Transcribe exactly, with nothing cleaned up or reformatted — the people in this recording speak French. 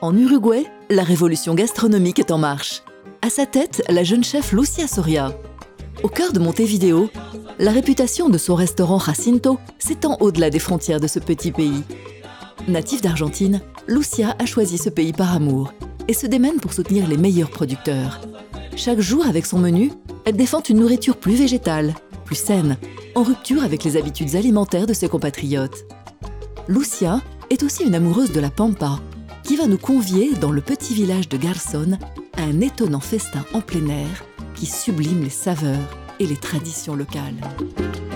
En Uruguay, la révolution gastronomique est en marche. À sa tête, la jeune chef Lucia Soria. Au cœur de Montevideo, la réputation de son restaurant Jacinto s'étend au-delà des frontières de ce petit pays. Native d'Argentine, Lucia a choisi ce pays par amour et se démène pour soutenir les meilleurs producteurs. Chaque jour, avec son menu, elle défend une nourriture plus végétale, plus saine, en rupture avec les habitudes alimentaires de ses compatriotes. Lucia est aussi une amoureuse de la pampa, qui va nous convier dans le petit village de Garzón à un étonnant festin en plein air qui sublime les saveurs et les traditions locales.